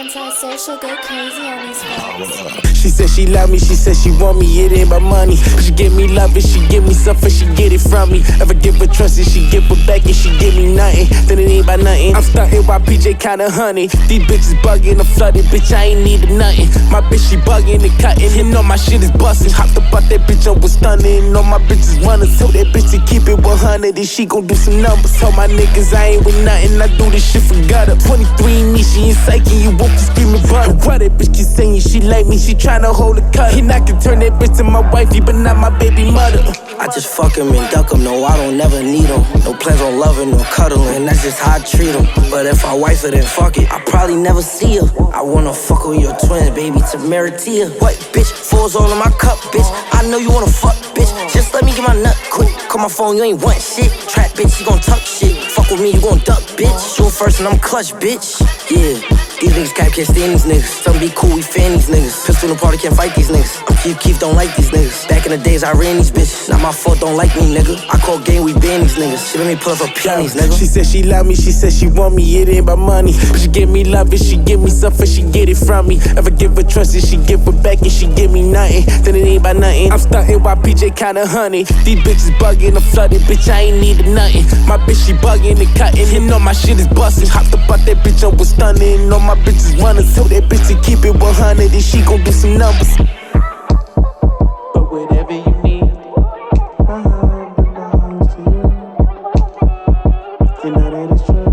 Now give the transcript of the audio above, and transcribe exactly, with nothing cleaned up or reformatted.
Antisocial, go crazy on these folks. She said she love me, she said she want me, it ain't about money. She give me love and she give me something, she get it from me. Ever give her trust and she give her back and she give me nothing, then it ain't about nothing. I'm stunting while P J kinda honey. These bitches bugging, I'm flooded, bitch, I ain't needin' nothing. My bitch, she bugging and cutting, and know my shit is bustin'. Hopped up out that bitch, I was stunning. Know my bitches wanna tell that bitch to keep it one hundred, and she gon' do some numbers. Tell my niggas I ain't with nothing, I do this shit for gutter. twenty-three me, she ain't psyching, you woke to screaming butter. Why that bitch keep saying she like me, she tryna hold a cutter. And I can turn that bitch to my wifey, but not my baby mother. I just fuck him and duck him, no, I don't never need him. No plans on loving or cuddling, that's just how I treat him. But if I wife her, then fuck it, I probably never see her. I wanna fuck with your twin, baby, to Maritia. What, bitch? Fours all in my cup, bitch. I know you wanna fuck, bitch. Just let me get my nut quick. Call my phone, you ain't want shit. Trap, bitch, you gon' tuck shit. Fuck with me, you gon' duck, bitch. Shoot first and I'm clutch, bitch. Yeah. These niggas cap can't stand these niggas. Some be cool, we fan these niggas. Pistol in the party, can't fight these niggas. I'm Keith Keith, don't like these niggas. Back in the days, I ran these bitches. Not my fault, don't like me, nigga. I call game, we ban these niggas. She let me pull up her peonies, nigga. She said she love me, she said she want me, it ain't about money. She give me love and she give me something, she get it from me. Ever give her trust and she give her back and she give me nothing, then it ain't about nothing. I'm stunting while P J kinda honey. These bitches bugging, I'm flooded, bitch, I ain't needin' nothing. My bitch, she bugging and cutting, and know my shit is bustin'. Hopped up out that bitch, I was stunning. Know my bitches wanna tell that bitch to keep it one hundred, and she gon' do some numbers. But whatever you need, my heart belongs to you. You know that it's true.